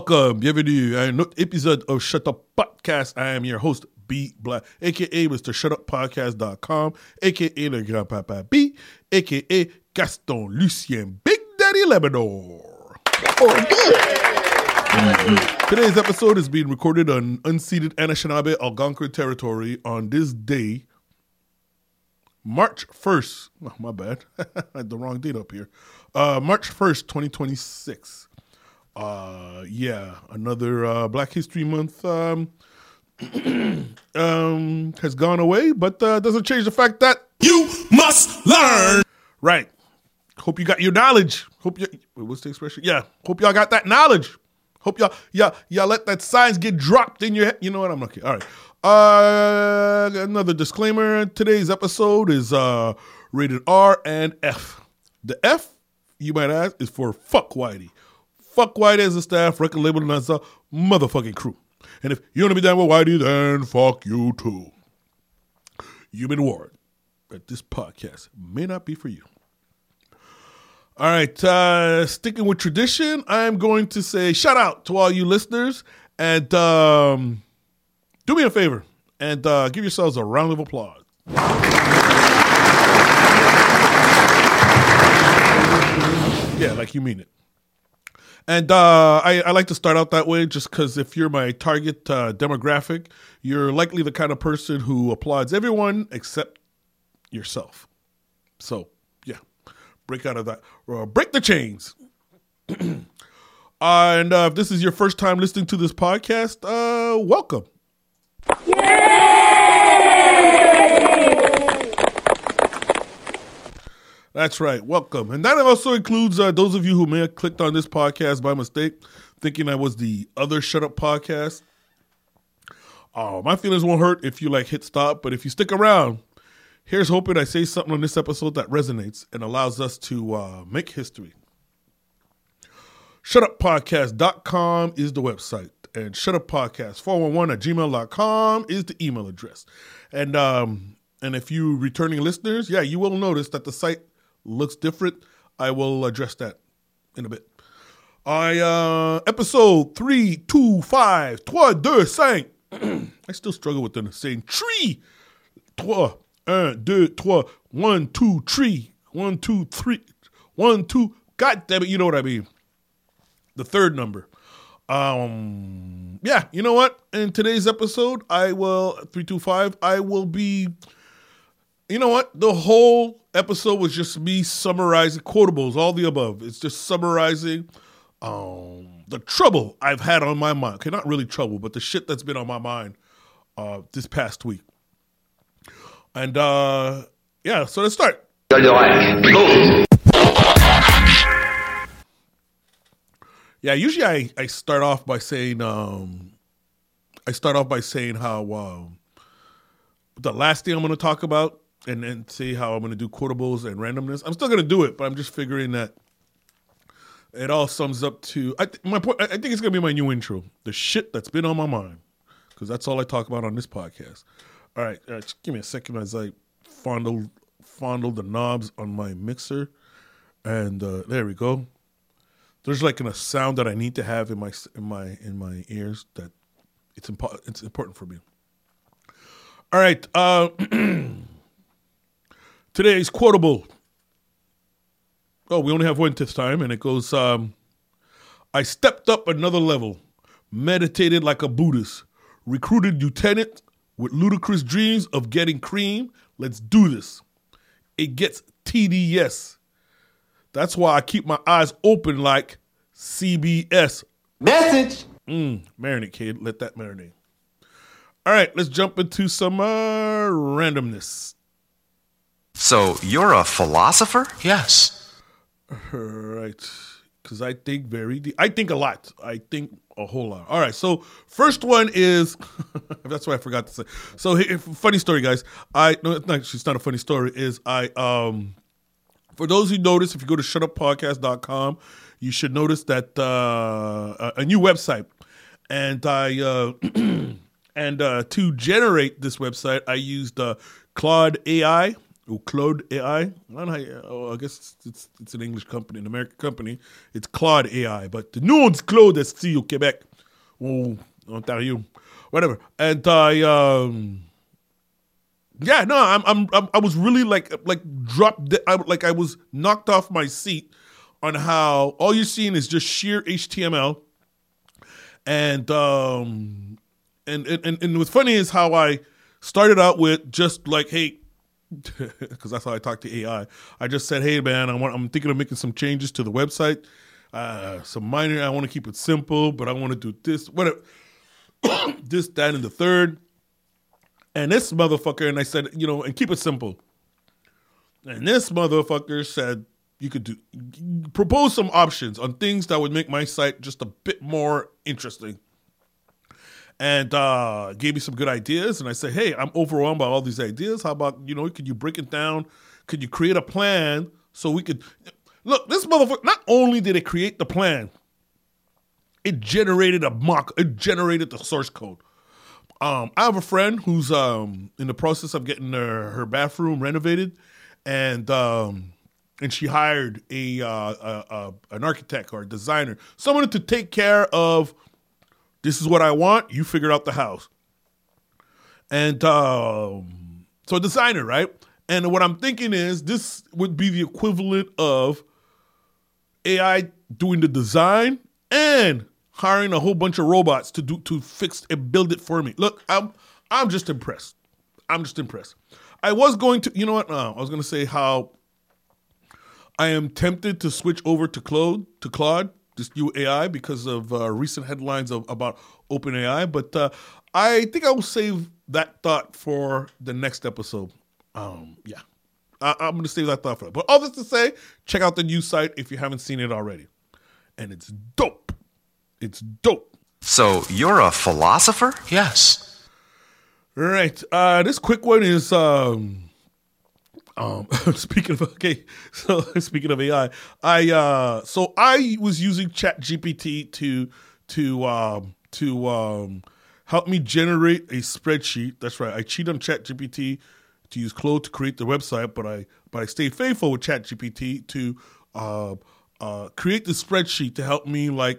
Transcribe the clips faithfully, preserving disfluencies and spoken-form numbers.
Welcome, bienvenue à un autre épisode of Shut Up Podcast. I am your host, B Black, aka Mister Shut Up Podcast dot com, aka Le Grand-Papa B, aka Gaston Lucien Big Daddy Labrador. Oh, mm-hmm. Today's episode is being recorded on unceded Anishinaabe Algonquin territory on this day, March first. Oh, my bad. I had the wrong date up here. Uh, March first, twenty twenty-six. Uh, yeah, another uh, Black History Month um, um, has gone away, but uh, doesn't change the fact that you must learn. Right. Hope you got your knowledge. Hope you. Wait, what's the expression? Yeah. Hope y'all got that knowledge. Hope y'all y'all y'all let that science get dropped in your head. You know what? I'm okay. All right. Uh, another disclaimer. Today's episode is uh rated R and F. The F, you might ask, is for fuck Whitey. Fuck Whitey as a staff, record label, and as a motherfucking crew. And if you want to be down with Whitey, then fuck you too. You've been warned that this podcast may not be for you. All right, uh, sticking with tradition, I'm going to say shout out to all you listeners and um, do me a favor and uh, give yourselves a round of applause. Yeah, like you mean it. And uh, I, I like to start out that way just because if you're my target uh, demographic, you're likely the kind of person who applauds everyone except yourself. So, yeah, break out of that. Uh, break the chains. uh, and uh, if this is your first time listening to this podcast, uh, welcome. Yay! That's right. Welcome. And that also includes uh, those of you who may have clicked on this podcast by mistake, thinking I was the other Shut Up podcast. Oh, my feelings won't hurt if you like hit stop, but if you stick around, here's hoping I say something on this episode that resonates and allows us to uh, make history. shut up podcast dot com is the website, and shutuppodcast four one one at gmail dot com is the email address. And um, and if you returning listeners, yeah, you will notice that the site looks different. I will address that in a bit. I uh, episode three, two, five, trois, deux, cinq. I still struggle with the saying tree. Trois, un, deux, trois, one, two, three, one, two, three, one, two. God damn it, you know what I mean. The third number. Um, yeah, you know what? In today's episode, I will three, two, five. I will be. You know what? The whole episode was just me summarizing quotables, all the above. It's just summarizing um, the trouble I've had on my mind. Okay, not really trouble, but the shit that's been on my mind uh, this past week. And uh, yeah, so let's start. Yeah, usually I, I start off by saying um, I start off by saying how um, the last thing I'm going to talk about. And then see how I'm going to do quotables and randomness. I'm still going to do it, but I'm just figuring that it all sums up to I th- my point. I think it's going to be my new intro, the shit that's been on my mind, because that's all I talk about on this podcast. All right, uh, just give me a second as I fondle fondle the knobs on my mixer, and uh, there we go. There's like a sound that I need to have in my in my in my ears that it's important. It's important for me. All right. Uh, Today's quotable. Oh, we only have one this time, and it goes, um, I stepped up another level, meditated like a Buddhist, recruited lieutenant with ludicrous dreams of getting cream. Let's do this. It gets T D S. That's why I keep my eyes open like C B S. Message. Mm, marinate, kid. Let that marinate. All right, let's jump into some uh, randomness. So, you're a philosopher? Yes. All right. Because I think very deep. I think a lot. I think a whole lot. All right. So, first one is, that's what I forgot to say. So, here, funny story, guys. I, no, it's not, it's not a funny story, is I, um, for those who notice, if you go to shut up podcast dot com, you should notice that uh, a, a new website. And I, uh, and uh, to generate this website, I used uh, Claude A I. or Claude A I. I don't know how you, oh, I guess it's, it's it's an English company, an American company. It's Claude A I, but the new one's Claude S C au Quebec, or Ontario, whatever. And I, um, yeah, no, I'm, I'm, I'm I was really like like dropped, I, like I was knocked off my seat on how all you're seeing is just sheer H T M L, and um, and and and what's funny is how I started out with just like, hey. Because that's how I talk to A I. I just said, "Hey, man, I want, I'm thinking of making some changes to the website. Uh, some minor. I want to keep it simple, but I want to do this, whatever, this, that, and the third." And this motherfucker, and I said, you know, and keep it simple. And this motherfucker said, you could do propose some options on things that would make my site just a bit more interesting. And uh, gave me some good ideas. And I said, hey, I'm overwhelmed by all these ideas. How about, you know, could you break it down? Could you create a plan so we could... Look, this motherfucker, not only did it create the plan, it generated a mock, it generated the source code. Um, I have a friend who's um, in the process of getting her, her bathroom renovated. And um, and she hired a, uh, a, a an architect or a designer, someone to take care of... This is what I want. You figure out the house. And um, so designer, right? And what I'm thinking is this would be the equivalent of A I doing the design and hiring a whole bunch of robots to do to fix and build it for me. Look, I'm I'm just impressed. I'm just impressed. I was going to, you know what? No, I was going to say how I am tempted to switch over to Claude, to Claude. This new A I because of uh, recent headlines of, about OpenAI, but uh, I think I will save that thought for the next episode. Um, yeah, I, I'm going to save that thought for that. But all this to say, check out the new site if you haven't seen it already. And it's dope. It's dope. So you're a philosopher? Yes. Right. Uh, this quick one is... Um, Um, speaking of okay, so speaking of A I, I uh, so I was using ChatGPT to to um, to um, help me generate a spreadsheet. That's right, I cheat on ChatGPT to use Claude to create the website, but I but I stayed faithful with ChatGPT to uh, uh, create the spreadsheet to help me like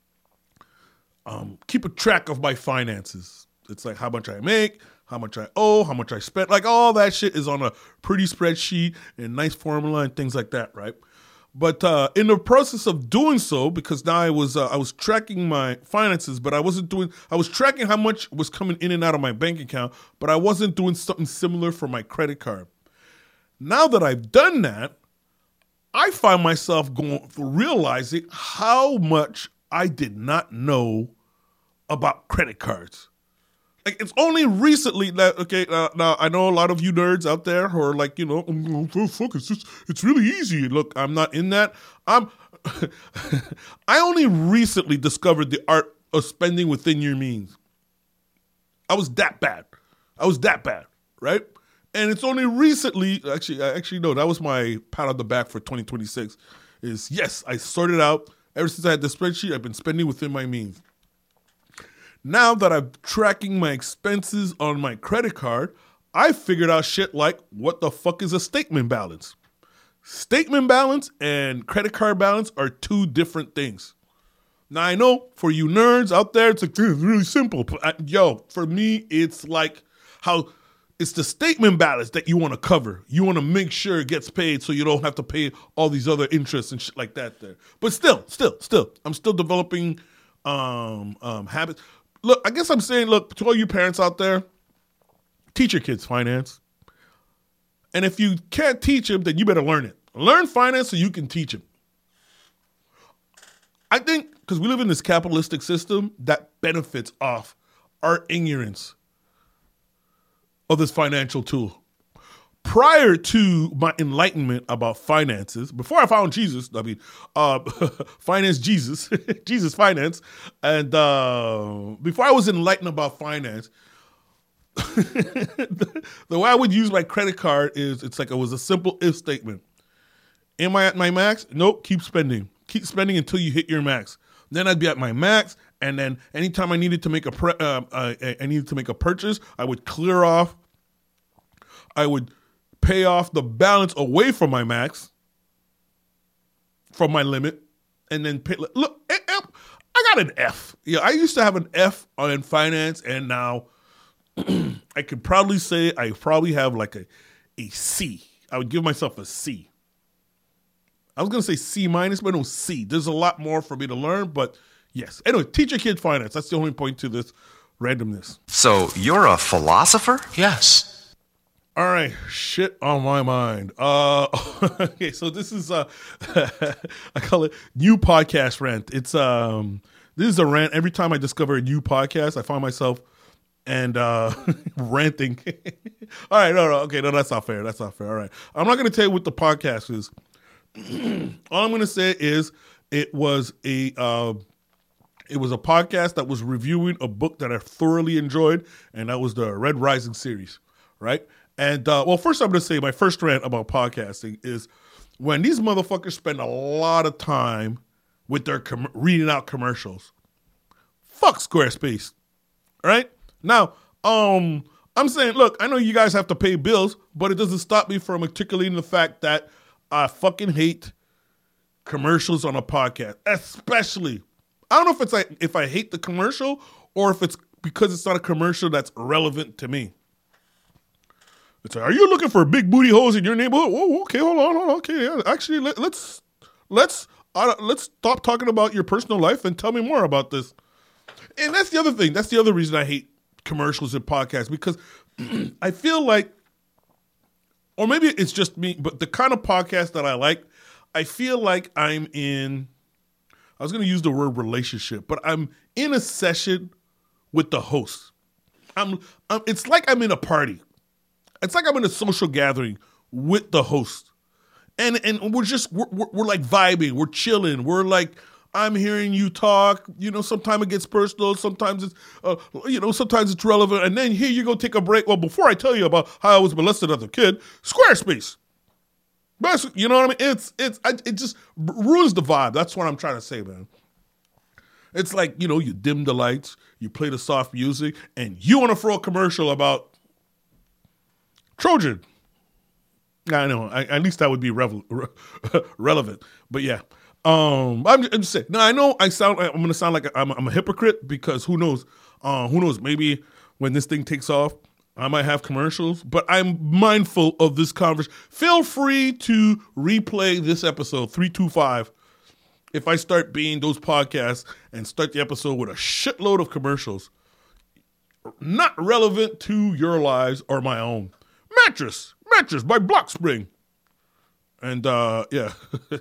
um, keep a track of my finances. It's like how much I make, how much I owe, how much I spent. Like all that shit is on a pretty spreadsheet and nice formula and things like that, right? But uh, in the process of doing so, because now I was uh, I was tracking my finances, but I wasn't doing. I was tracking how much was coming in and out of my bank account, but I wasn't doing something similar for my credit card. Now that I've done that, I find myself going realizing how much I did not know about credit cards. Like, it's only recently that, okay, uh, now I know a lot of you nerds out there who are like, you know, oh, fuck, it's just, it's really easy. Look, I'm not in that. I'm, I only recently discovered the art of spending within your means. I was that bad. I was that bad, right? And it's only recently, actually, actually, no, that was my pat on the back for twenty twenty-six, is yes, I sorted out, ever since I had the spreadsheet, I've been spending within my means. Now that I'm tracking my expenses on my credit card, I figured out shit like, what the fuck is a statement balance? Statement balance and credit card balance are two different things. Now, I know for you nerds out there, it's like, it's really simple. But I, yo, for me, it's like how it's the statement balance that you want to cover. You want to make sure it gets paid so you don't have to pay all these other interests and shit like that there. But still, still, still, I'm still developing um, um, habits. Look, I guess I'm saying, look, to all you parents out there, teach your kids finance. And if you can't teach them, then you better learn it. Learn finance so you can teach them. I think, because we live in this capitalistic system, that benefits off our ignorance of this financial tool. Prior to my enlightenment about finances, before I found Jesus, I mean, uh, finance Jesus, Jesus finance, and uh, before I was enlightened about finance, the, the way I would use my credit card is it's like it was a simple if statement. Am I at my max? Nope, keep spending. Keep spending until you hit your max. Then I'd be at my max, and then anytime I needed to make a pre- uh, uh, I needed to make a purchase, I would clear off. I would pay off the balance away from my max, from my limit, and then pay. Look, I got an F. Yeah, I used to have an F in finance, and now I could probably say I probably have like a, a C. I would give myself a C. I was going to say C minus, but no, C. There's a lot more for me to learn, but yes. Anyway, teach your kids finance. That's the only point to this randomness. So you're a philosopher? Yes. All right, shit on my mind. Uh, okay, so this is uh, I call it new podcast rant. It's um, this is a rant. Every time I discover a new podcast, I find myself and uh, ranting. All right, no, no, okay, no, that's not fair. That's not fair. All right, I'm not going to tell you what the podcast is. All I'm going to say is it was a uh, it was a podcast that was reviewing a book that I thoroughly enjoyed, and that was the Red Rising series, right? And uh, well, first I'm going to say my first rant about podcasting is when these motherfuckers spend a lot of time with their com- reading out commercials. Fuck Squarespace, right? Now, um, I'm saying, look, I know you guys have to pay bills, but it doesn't stop me from articulating the fact that I fucking hate commercials on a podcast, especially. I don't know if it's like if I hate the commercial or if it's because it's not a commercial that's relevant to me. It's like, are you looking for big booty holes in your neighborhood? Whoa, okay, hold on, hold on. Okay, yeah, actually, let, let's let's uh, let's stop talking about your personal life and tell me more about this. And that's the other thing. That's the other reason I hate commercials in podcasts, because I feel like, or maybe it's just me, but the kind of podcast that I like, I feel like I'm in, I was going to use the word relationship, but I'm in a session with the host. I'm, I'm, it's like I'm in a party. It's like I'm in a social gathering with the host. And and we're just, we're, we're, we're like vibing, we're chilling, we're like, I'm hearing you talk, you know, sometimes it gets personal, sometimes it's, uh, you know, sometimes it's relevant, and then here you go take a break. Well, before I tell you about how I was molested as a kid, Squarespace. You know what I mean? It's, it's, it just ruins the vibe. That's what I'm trying to say, man. It's like, you know, you dim the lights, you play the soft music, and you want to throw a commercial about Trojan. I know, I, at least that would be revel- re- relevant, but yeah. Um, I'm, I'm just saying. Now I know I sound. I'm going to sound like I'm, I'm a hypocrite, because who knows? Uh, who knows? Maybe when this thing takes off, I might have commercials. But I'm mindful of this conversation. Feel free to replay this episode three two five. If I start being those podcasts and start the episode with a shitload of commercials, not relevant to your lives or my own. Mattress, mattress by Blockspring, and uh, yeah.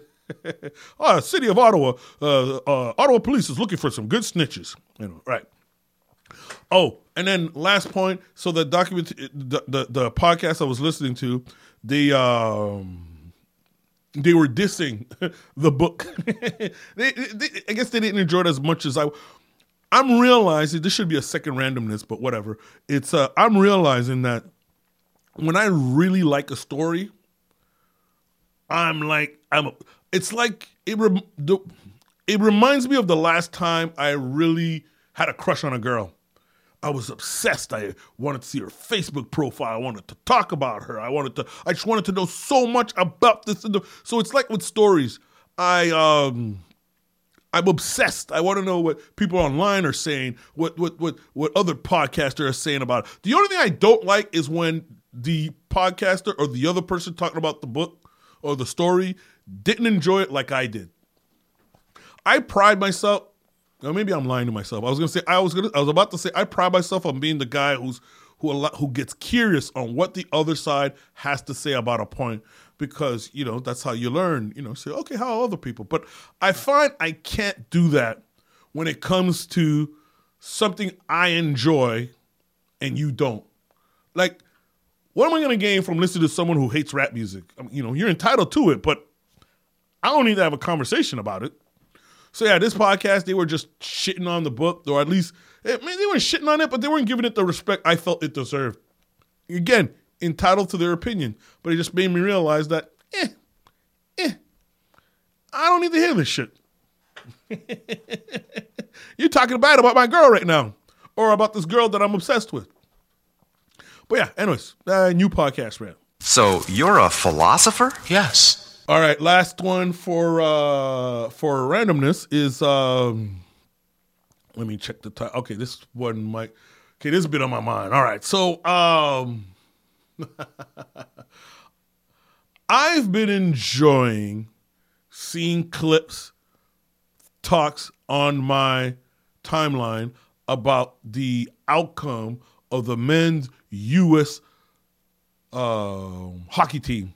oh, City of Ottawa, uh, uh, Ottawa police is looking for some good snitches. You know, right? Oh, and then last point. So the document, the the, the podcast I was listening to, they um, they were dissing the book. they, they, I guess they didn't enjoy it as much as I. I'm realizing this should be a second randomness, but whatever. It's uh, I'm realizing that when I really like a story, I'm like I'm. A, It's like it. Re- the, it reminds me of the last time I really had a crush on a girl. I was obsessed. I wanted to see her Facebook profile. I wanted to talk about her. I wanted to. I just wanted to know so much about this. So it's like with stories. I um, I'm obsessed. I want to know what people online are saying. What what what what other podcasters are saying about it. The only thing I don't like is when the podcaster or the other person talking about the book or the story didn't enjoy it like I did. I pride myself, or maybe I'm lying to myself. I was gonna say I was gonna I was about to say I pride myself on being the guy who's who a lot, who gets curious on what the other side has to say about a point, because you know that's how you learn. You know, say okay, how are other people? But I find I can't do that when it comes to something I enjoy and you don't. Like, what am I gonna gain from listening to someone who hates rap music? I mean, you know, you're entitled to it, but I don't need to have a conversation about it. So yeah, this podcast, they were just shitting on the book, or at least, I mean, they weren't shitting on it, but they weren't giving it the respect I felt it deserved. Again, entitled to their opinion, but it just made me realize that, eh, eh, I don't need to hear this shit. You're talking bad about my girl right now, or about this girl that I'm obsessed with. But yeah, anyways, uh, new podcast rant. So you're a philosopher? Yes. All right, last one for uh, for randomness is um, let me check the time. Okay, this one might. Okay, this has been on my mind. All right, so um, I've been enjoying seeing clips, talks on my timeline about the outcome of the men's U S uh, hockey team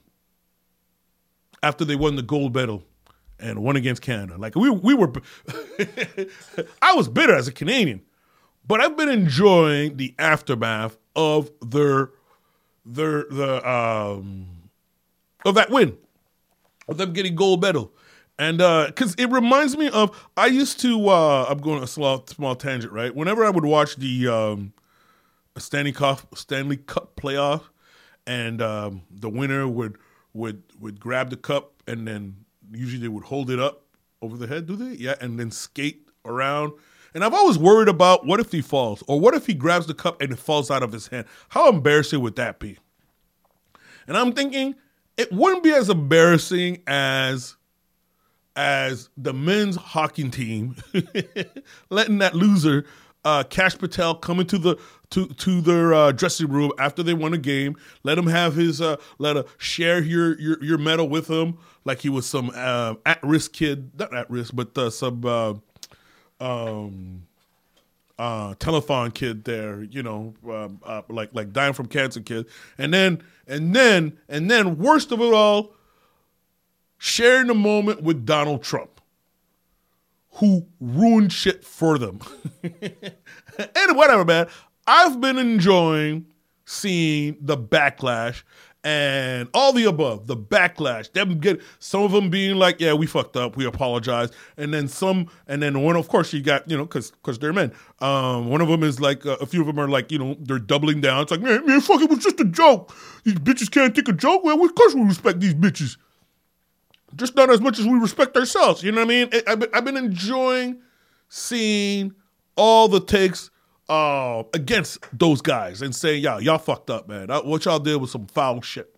after they won the gold medal and won against Canada. Like we we were, I was bitter as a Canadian, but I've been enjoying the aftermath of their their the um of that win, of them getting gold medal. And because uh, it reminds me of, I used to, uh, I'm going a small, small tangent, right? Whenever I would watch the um, Stanley Cup, Stanley Cup playoff, and um, the winner would would would grab the cup, and then usually they would hold it up over the head, do they? Yeah, and then skate around. And I've always worried about, what if he falls? Or what if he grabs the cup and it falls out of his hand? How embarrassing would that be? And I'm thinking, it wouldn't be as embarrassing as as the men's hockey team letting that loser, uh, Kash Patel, come into the to to their uh, dressing room after they won a game. Let him have his uh, let him share your, your your medal with him like he was some uh, at risk kid, not at risk, but uh, some uh, um, uh, telethon kid there, you know, uh, uh, like like dying from cancer kid, and then and then and then worst of it all, sharing the moment with Donald Trump, who ruined shit for them. And whatever, man. I've been enjoying seeing the backlash and all the above. The backlash. Them get some of them being like, "Yeah, we fucked up. We apologize." And then some, and then one, of course, you got, you know, because because they're men. Um, one of them is like, uh, a few of them are like, you know, they're doubling down. It's like, man, man, fuck, it was just a joke. These bitches can't take a joke. Well, of course we respect these bitches. Just not as much as we respect ourselves. You know what I mean? I've been, I've been enjoying seeing all the takes uh, against those guys and saying, y'all, y'all fucked up, man. What y'all did was some foul shit.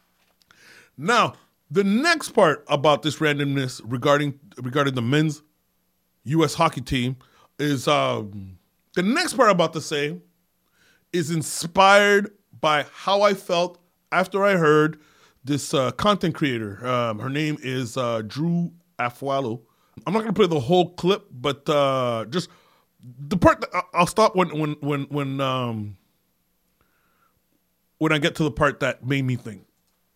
Now, the next part about this randomness regarding regarding the men's U S hockey team is um, the next part I'm about to say is inspired by how I felt after I heard this uh, content creator. Um, her name is uh, Drew Afualo. I'm not going to play the whole clip, but uh, just the part that I'll stop when when when when um, when I get to the part that made me think.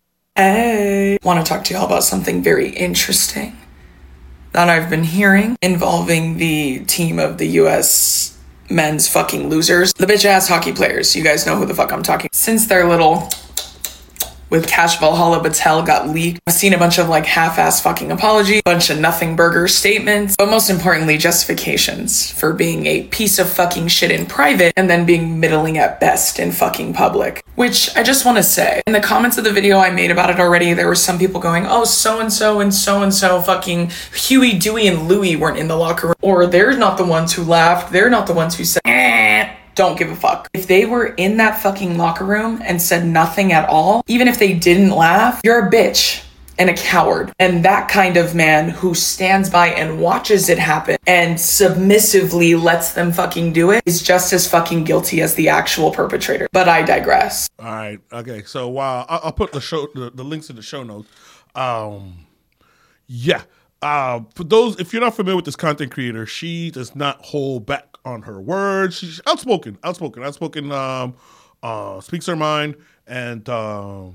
Hey, want to talk to y'all about something very interesting that I've been hearing involving the team of the U S men's fucking losers, the bitch ass hockey players. You guys know who the fuck I'm talking. Since their little with Kash Valhalla Patel got leaked, I've seen a bunch of like half-ass fucking apology, bunch of nothing burger statements, but most importantly, justifications for being a piece of fucking shit in private and then being middling at best in fucking public. Which I just want to say, in the comments of the video I made about it already, there were some people going, oh, so-and-so and so-and-so fucking Huey, Dewey, and Louie weren't in the locker room. Or they're not the ones who laughed. They're not the ones who said, eh. Don't give a fuck. If they were in that fucking locker room and said nothing at all, even if they didn't laugh, you're a bitch and a coward. And that kind of man who stands by and watches it happen and submissively lets them fucking do it is just as fucking guilty as the actual perpetrator. But I digress. All right. Okay. So while uh, I'll put the show the, the links in the show notes. Um, yeah. Uh, for those, if you're not familiar with this content creator, she does not hold back on her words. She's outspoken, outspoken, outspoken, um, uh, speaks her mind, and um,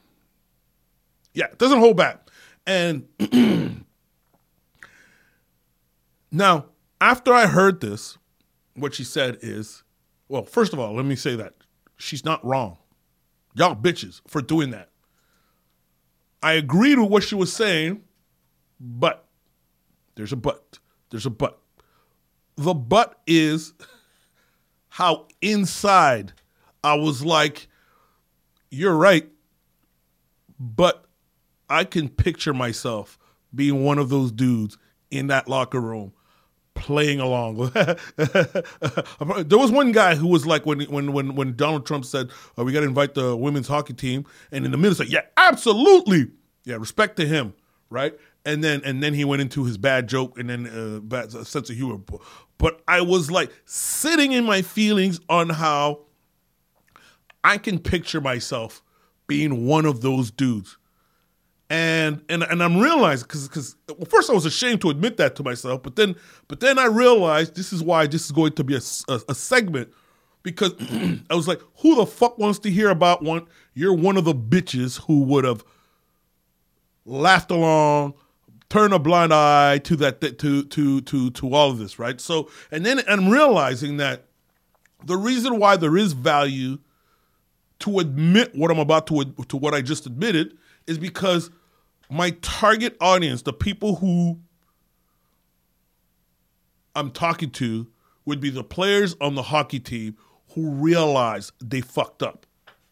yeah, doesn't hold back. And now, after I heard this, what she said is, well, first of all, let me say that she's not wrong. Y'all bitches for doing that. I agreed with what she was saying, but there's a but. There's a but. The but is how inside I was like, you're right, but I can picture myself being one of those dudes in that locker room, playing along. There was one guy who was like, when when when when Donald Trump said, oh, we got to invite the women's hockey team, and in the middle said, yeah, absolutely. Yeah, respect to him, right? And then and then he went into his bad joke and then uh, bad sense of humor. But I was like sitting in my feelings on how I can picture myself being one of those dudes. And and and I'm realizing, because because well, first I was ashamed to admit that to myself, but then but then I realized this is why this is going to be a, a, a segment, because I was like, who the fuck wants to hear about one? You're one of the bitches who would have laughed along, turned a blind eye to that to to to to all of this, right? So and then I'm realizing that the reason why there is value to admit what I'm about to to what I just admitted is because my target audience, the people who I'm talking to, would be the players on the hockey team who realize they fucked up.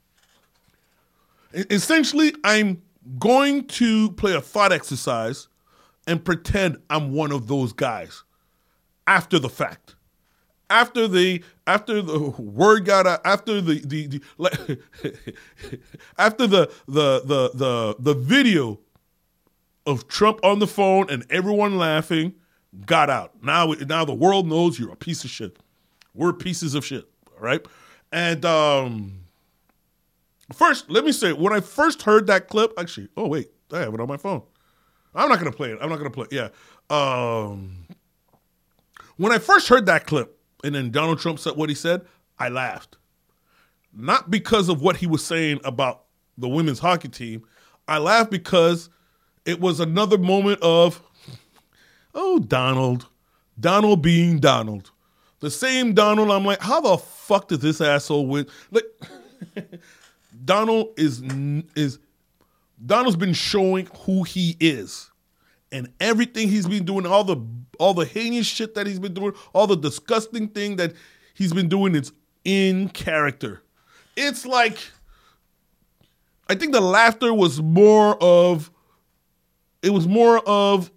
Essentially, I'm going to play a thought exercise and pretend I'm one of those guys after the fact. After the after the word got out, after the the, the like, after the, the the the the video of Trump on the phone and everyone laughing got out. Now now the world knows you're a piece of shit. We're pieces of shit, all right? And um, first, let me say, when I first heard that clip, actually, oh wait, I have it on my phone. I'm not gonna play it. I'm not gonna play it. Yeah. Um, when I first heard that clip, and then Donald Trump said what he said, I laughed. Not because of what he was saying about the women's hockey team. I laughed because it was another moment of, oh, Donald. Donald being Donald. The same Donald, I'm like, how the fuck did this asshole win? Like, Donald is, is, Donald's been showing who he is. And everything he's been doing, all the all the heinous shit that he's been doing, all the disgusting thing that he's been doing, it's in character. It's like, I think the laughter was more of, it was more of,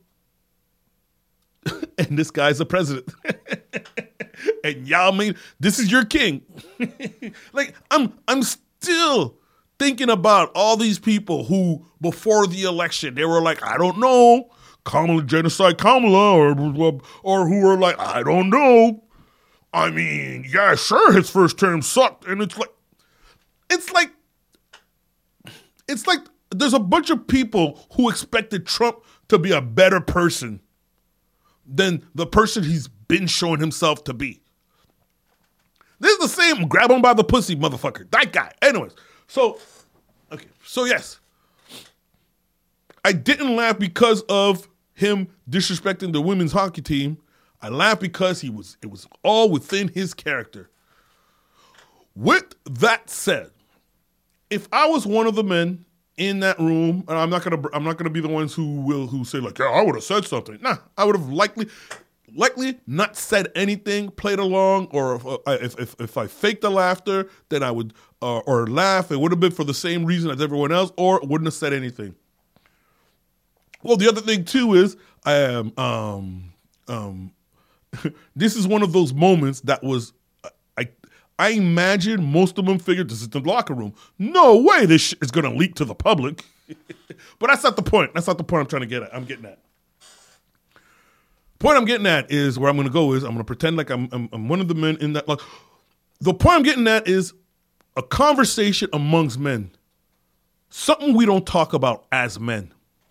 and this guy's the president. And y'all mean, this is your king. Like, I'm I'm still thinking about all these people who, before the election, they were like, I don't know. Kamala, genocide Kamala, or, or who are like, I don't know. I mean, yeah, sure, his first term sucked. And it's like, it's like, it's like there's a bunch of people who expected Trump to be a better person than the person he's been showing himself to be. This is the same grab him by the pussy motherfucker. That guy. Anyways, so, okay, so yes. I didn't laugh because of him disrespecting the women's hockey team. I laughed because he was it was all within his character. With that said, if I was one of the men in that room, and I'm not gonna I'm not gonna be the ones who will who say like, yeah, I would have said something. Nah, I would have likely likely not said anything, played along, or if if if, if I faked the laughter, then I would uh, or laugh. It would have been for the same reason as everyone else, or wouldn't have said anything. Well, the other thing too is I am um um this is one of those moments that was I I imagine most of them figured this is the locker room. No way this shit is gonna leak to the public. But that's not the point. That's not the point I'm trying to get at. I'm getting at. Point I'm getting at is where I'm gonna go is I'm gonna pretend like I'm I'm, I'm one of the men in that. Like, the point I'm getting at is a conversation amongst men. Something we don't talk about as men.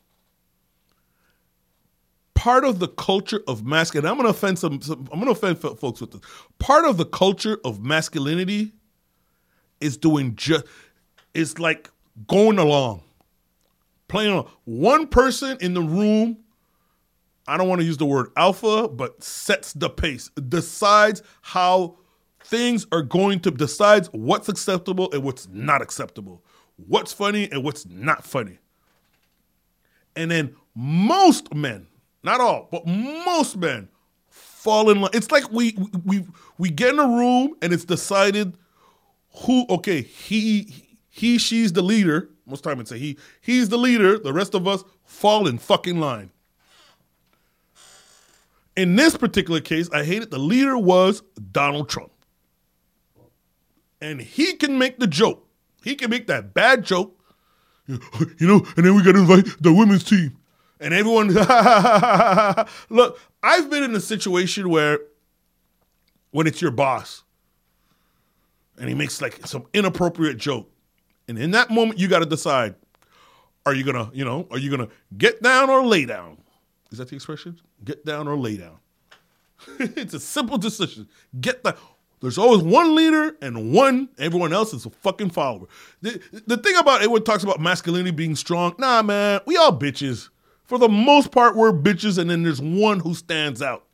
Part of the culture of masculinity, I'm going to offend some, some, I'm going to offend folks with this. Part of the culture of masculinity is doing just, it's like going along, playing along. One person in the room, I don't want to use the word alpha, but sets the pace, decides how things are going to, decides what's acceptable and what's not acceptable, what's funny and what's not funny. And then most men, not all, but most men fall in line. It's like we we we get in a room and it's decided who, okay, he, he, she's the leader. Most time I'd say he, he's the leader. The rest of us fall in fucking line. In this particular case, I hate it. The leader was Donald Trump. And he can make the joke. He can make that bad joke. You know, and then we got to invite the women's team. And everyone, look, I've been in a situation where when it's your boss and he makes like some inappropriate joke. And in that moment, you got to decide, are you going to, you know, are you going to get down or lay down? Is that the expression? Get down or lay down. It's a simple decision. Get the. There's always one leader and one, everyone else is a fucking follower. The, the thing about everyone talks about masculinity being strong. Nah, man, we all bitches. For the most part, we're bitches, and then there's one who stands out.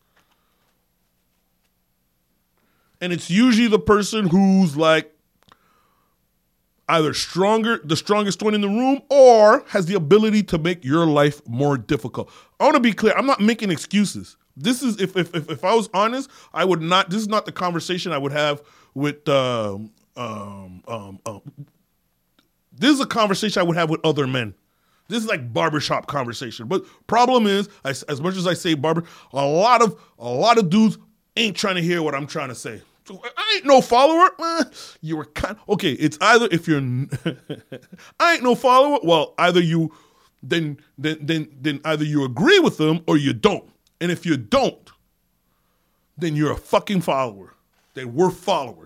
And it's usually the person who's like either stronger, the strongest one in the room, or has the ability to make your life more difficult. I want to be clear. I'm not making excuses. This is, if if if, if I was honest, I would not, this is not the conversation I would have with, um, um, um, um, this is a conversation I would have with other men. This is like barbershop conversation. But problem is, as, as much as I say barber, a lot of, a lot of dudes ain't trying to hear what I'm trying to say. So I ain't no follower. Eh, you were kind of, okay, it's either if you're, I ain't no follower, well, either you, then, then, then, then either you agree with them or you don't. And if you don't, then you're a fucking follower. Then we're followers.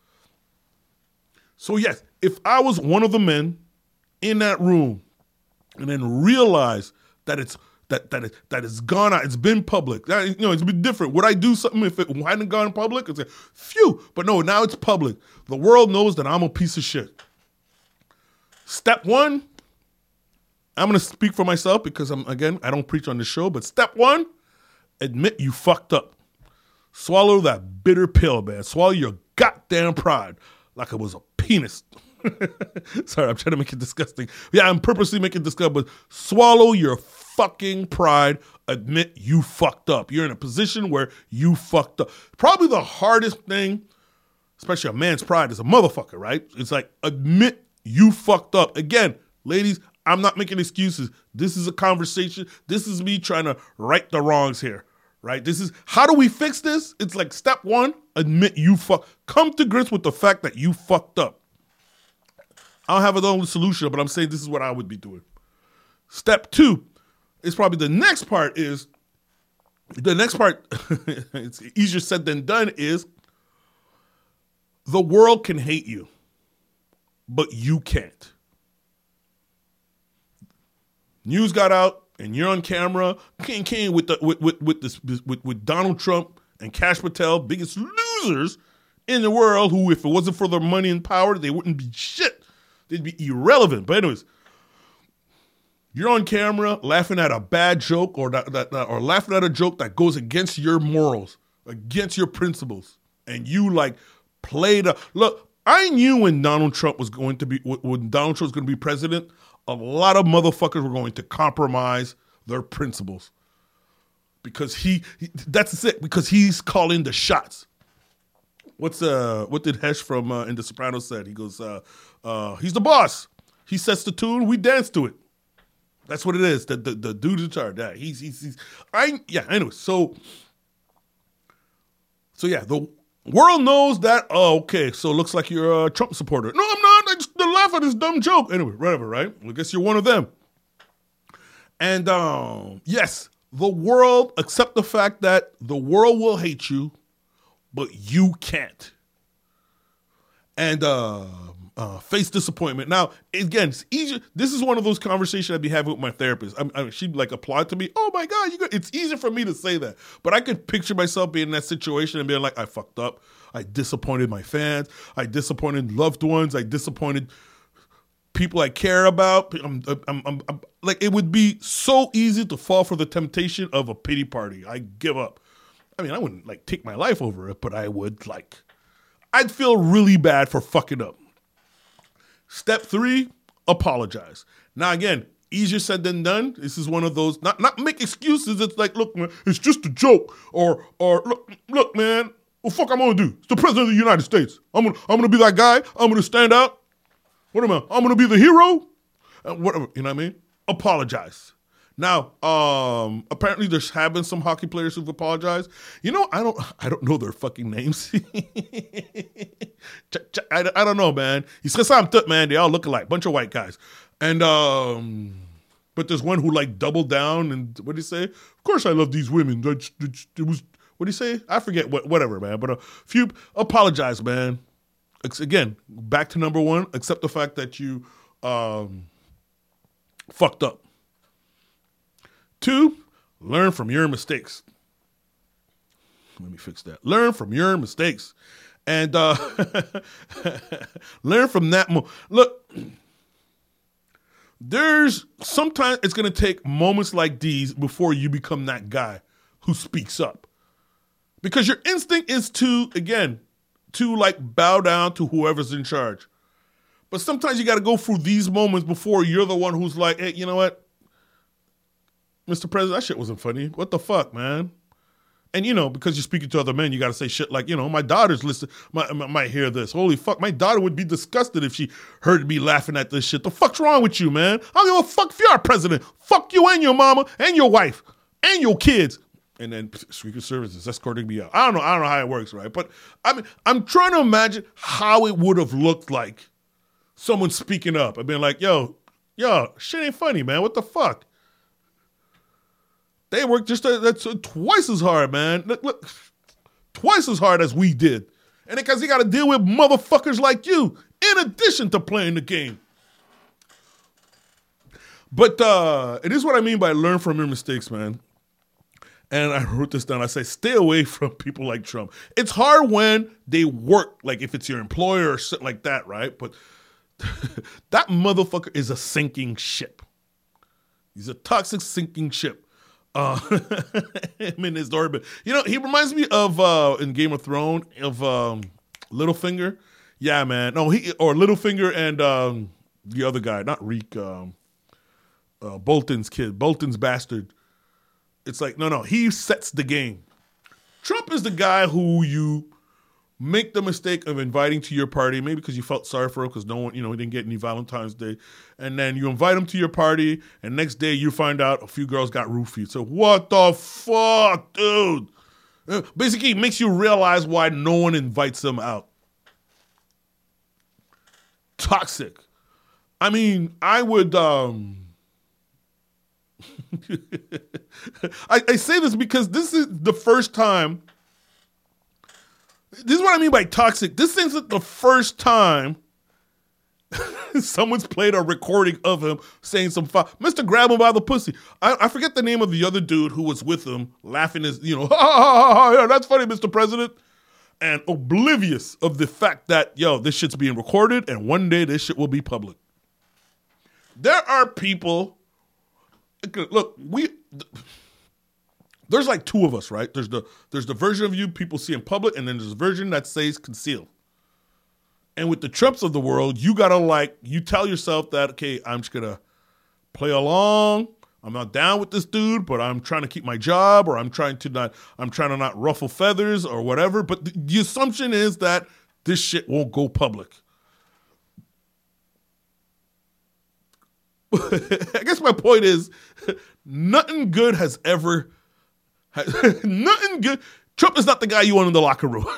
So yes, if I was one of the men in that room and then realize that it's that that it, that it's gone out, it's been public. That, you know, it's been different. Would I do something if it hadn't gone public? It's like, phew. But no, now it's public. The world knows that I'm a piece of shit. Step one, I'm gonna speak for myself because I'm again, I don't preach on this show, but step one, admit you fucked up. Swallow that bitter pill, man. Swallow your goddamn pride like it was a penis. Sorry, I'm trying to make it disgusting. Yeah, I'm purposely making it disgusting, but swallow your fucking pride. Admit you fucked up. You're in a position where you fucked up. Probably the hardest thing, especially a man's pride, is a motherfucker, right? It's like, admit you fucked up. Again, ladies, I'm not making excuses. This is a conversation. This is me trying to right the wrongs here, right? This is, how do we fix this? It's like step one, admit you fuck. Come to grips with the fact that you fucked up. I don't have a own solution, but I'm saying this is what I would be doing. Step two is probably the next part is, the next part, it's easier said than done, is the world can hate you, but you can't. News got out, and you're on camera, king king with the with with with this with, with Donald Trump and Kash Patel, biggest losers in the world. Who, if it wasn't for their money and power, they wouldn't be shit. They'd be irrelevant. But anyways, you're on camera laughing at a bad joke, or that, that, that or laughing at a joke that goes against your morals, against your principles, and you like played a look. I knew when Donald Trump was going to be when Donald Trump was going to be president, a lot of motherfuckers were going to compromise their principles because he, he that's it, because he's calling the shots. What's uh what did Hesh from uh, in The Sopranos said? He goes, uh, uh, he's the boss. He sets the tune, we dance to it. That's what it is. The the, the dude in charge. Yeah, he's he's he's I yeah, anyway, so so yeah, the world knows that. Oh, okay, so it looks like you're a Trump supporter. No, I'm not. I just they laugh at this dumb joke. Anyway, whatever, right? Well, I guess you're one of them. And um, yes, the world, accept the fact that the world will hate you, but you can't. And uh, uh, face disappointment. Now, again, it's easier. This is one of those conversations I'd be having with my therapist. I, I, she'd like applaud to me. Oh my God, you got, it's easier for me to say that. But I could picture myself being in that situation and being like, I fucked up. I disappointed my fans. I disappointed loved ones. I disappointed people I care about. I'm, I'm, I'm, I'm, like, it would be so easy to fall for the temptation of a pity party. I give up. I mean, I wouldn't like take my life over it, but I would like, I'd feel really bad for fucking up. Step three, apologize. Now, again, easier said than done. This is one of those, not not make excuses. It's like, look, man, it's just a joke. Or, or look, look, man, what the fuck I'm going to do? It's the president of the United States. I'm going I'm to be that guy. I'm going to stand out. What am I? I'm going to be the hero. Uh, whatever, you know what I mean? Apologize. Now, um, apparently there's have been some hockey players who've apologized. You know, I don't, I don't know their fucking names. I, I don't know, man. He says something, man. They all look alike, bunch of white guys, and um, but there's one who like doubled down and what did he say? Of course, I love these women. It was what did he say? I forget what, whatever, man. But a few apologize, man. Again, back to number one. Accept the fact that you um fucked up. Two, learn from your mistakes. Let me fix that. Learn from your mistakes. And uh, learn from that. Mo- Look, there's sometimes it's going to take moments like these before you become that guy who speaks up. Because your instinct is to, again, to like bow down to whoever's in charge. But sometimes you got to go through these moments before you're the one who's like, hey, you know what? Mister President, that shit wasn't funny. What the fuck, man? And, you know, because you're speaking to other men, you got to say shit like, you know, my daughter's listen, might, might hear this. Holy fuck, my daughter would be disgusted if she heard me laughing at this shit. The fuck's wrong with you, man? I don't give a fuck if you're our president. Fuck you and your mama and your wife and your kids. And then Secret Service is escorting me out. I don't know. I don't know how it works, right? But I mean, I'm trying to imagine how it would have looked like someone speaking up and being like, yo, yo, shit ain't funny, man. What the fuck? They work just uh, that's uh, twice as hard, man. Look, look, twice as hard as we did. And because you got to deal with motherfuckers like you in addition to playing the game. But uh, it is what I mean by learn from your mistakes, man. And I wrote this down. I say, stay away from people like Trump. It's hard when they work, like if it's your employer or something like that, right? But that motherfucker is a sinking ship. He's a toxic sinking ship. Uh, him in his orbit. You know, he reminds me of, uh, in Game of Thrones, of um, Littlefinger. Yeah, man. No, he or Littlefinger and um, the other guy, not Reek, um, uh, Bolton's kid, Bolton's bastard. It's like, no, no, he sets the game. Trump is the guy who you make the mistake of inviting to your party, maybe because you felt sorry for him because no one, you know, he didn't get any Valentine's Day. And then you invite him to your party, and next day you find out a few girls got roofied. So what the fuck, dude? Basically, it makes you realize why no one invites them out. Toxic. I mean, I would... Um, I, I say this because this is the first time... This is what I mean by toxic. This isn't the first time someone's played a recording of him saying some fuck. Mister Grab him by the pussy. I, I forget the name of the other dude who was with him, laughing as, you know, ha ha ha ha, yeah, that's funny, Mister President. And oblivious of the fact that, yo, this shit's being recorded and one day this shit will be public. There are people, look, we... There's like two of us, right? There's the there's the version of you people see in public, and then there's a version that says concealed. And with the Trumps of the world, you gotta like, you tell yourself that, okay, I'm just gonna play along. I'm not down with this dude, but I'm trying to keep my job, or I'm trying to not, I'm trying to not ruffle feathers or whatever. But the, the assumption is that this shit won't go public. I guess my point is, nothing good has ever. Nothing good. Trump is not the guy you want in the locker room.